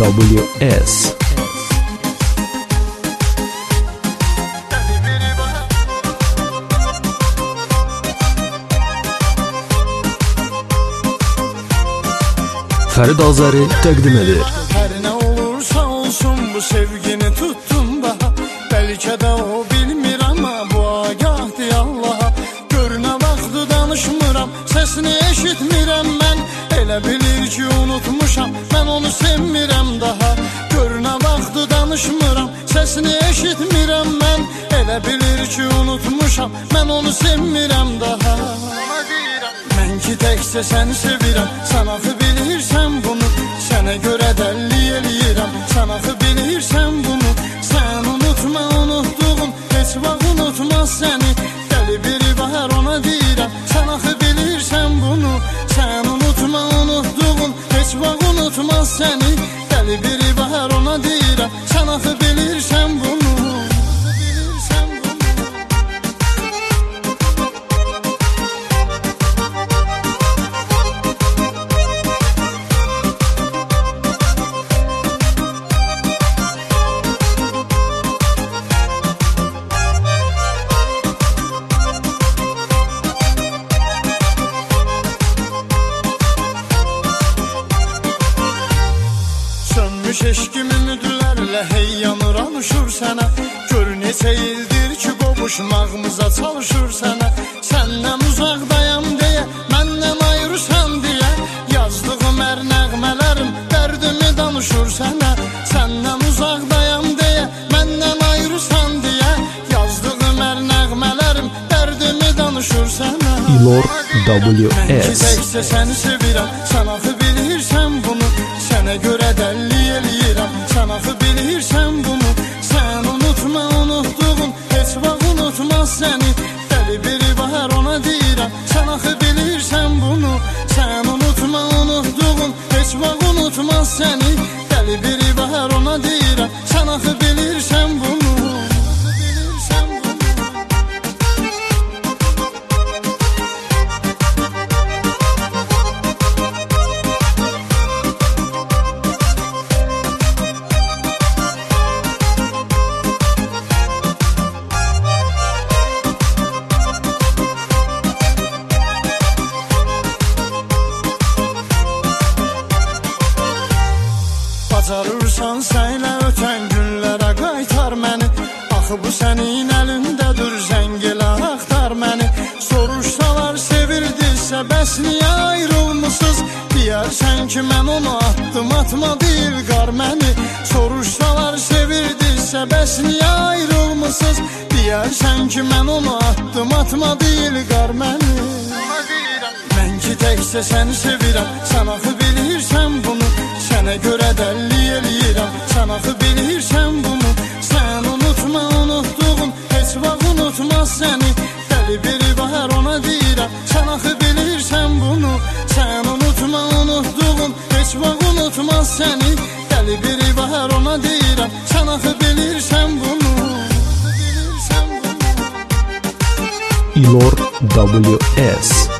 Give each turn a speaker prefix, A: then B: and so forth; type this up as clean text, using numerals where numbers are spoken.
A: WS. Fərid Azəri təqdim edir.
B: Hər nə olursa olsun bu sevgini tuttum daha. Bəlkə də o bilmir amma bu agahdır Allaha. Görünə vaxtı danışmıram, səsini eşitmirəm mən. Elə bilir ki unutmuşam, mən onu sevmirəm daha. Görünə vaxtı danışmıram, səsini eşitmirəm mən. Elə bilir ki unutmuşam, mən onu sevmirəm daha. Mən ki təkcə səni sevirəm, sən axı bilirsən bunu. Sənə görə dəlli eləyirəm, sən axı bilirsən bunu. Sən unutma unutduğum, heç vaxt unutmaz səni. Dəli biri bahar ona deyirəm, sən axı bilirsən bunu. Sən unutma unutduğum, heç vaxt unutmaz səni. Dəli biri bahar ona deyirəm, sən axı bilirsən bunu. Eşkimin müdürlərlə hey yanır alışır sənə. Gör neçə ildir ki qovuşmağımıza çalışır sənə. Səndən uzaqdayam deyə, məndən ayrısan deyə. Yazdığım hər nəğmələrim dərdimi danışır sənə. Səndən uzaqdayam deyə, məndən ayrısan deyə. Yazdığım hər nəğmələrim dərdimi danışır sənə.
A: İlor WS.
B: Mən ki təkcə səni sevirəm, sən axı bilirsən bunu. Sənə görə dəlli eləyirəm, sən axı bilirsən bunu. Sən unutma unutduğum, heç vaxt unutmaz səni. Dəli biri bahar ona deyirəm, sən axı bilirsən bunu. Sən unutma unutduğum, heç vaxt unutmaz səni. Dəli biri bahar ona deyirəm, sən axı bilirsən bunu. Bacarırsan sənlə ötən günlərə qaytar məni. Axı bu sənin əlindədir, zəng elə axtar məni. Soruşsalar sevirdisə bəs niyə ayrılmısınız? Deyərsən ki mən onu atdım, atmadı ilqar məni. Soruşsalar sevirdisə bəs niyə ayrılmısınız? Deyərsən ki mən onu atdım, atmadı ilqar məni. Mən ki təkcə səni sevirəm, sən axı bilirsən bunu. Sənə görə dəlli eləyirəm, sən axı bilirsən bunu. Sən unutma unutduğum, heç vaxt unutmaz səni. Dəli biri bahar ona deyirəm, sən axı bilirsən bunu. Sən unutma unutduğum, heç vaxt unutmaz səni. Dəli biri bahar ona deyirəm, sən axı bilirsən bunu.
A: İlor WS.